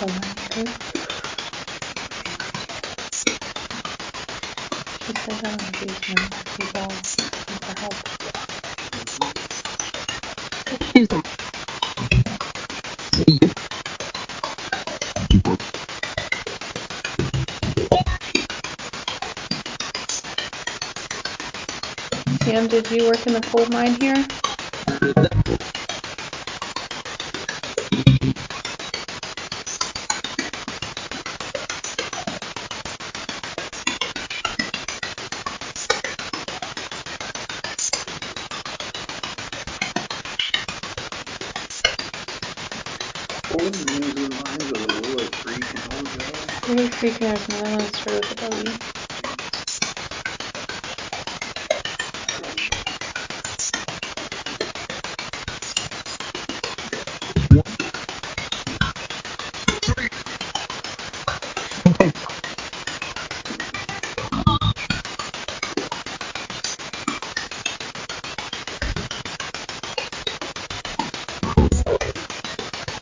coal mine too. She said that on the basement. He's all looking for help. Sam, did you work in the coal mine here? Willow Creek has another one started with a W.